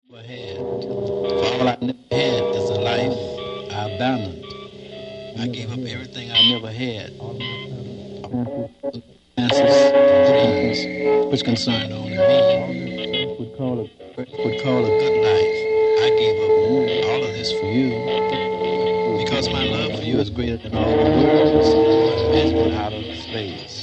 never had. For all I never had is a life I abandoned. I gave up everything I never had. Chances, dreams, which concerned only me, would call a good life. I gave up all of this for you because my love for you is greater than all the worlds imagined out of space.